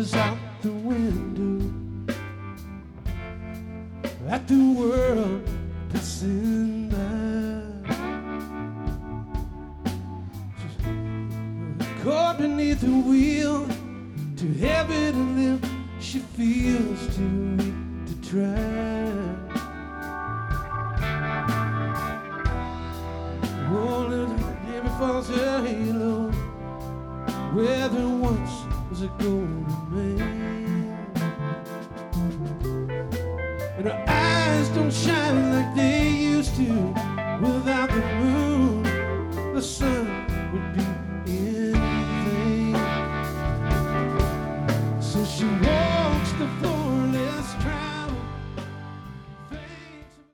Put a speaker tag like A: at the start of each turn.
A: gazes out the window at the world passing by. She's caught beneath the wheel, too heavy to lift. She feels too weak to try. Oh, little Jimmy falls her halo, where there once was a golden man.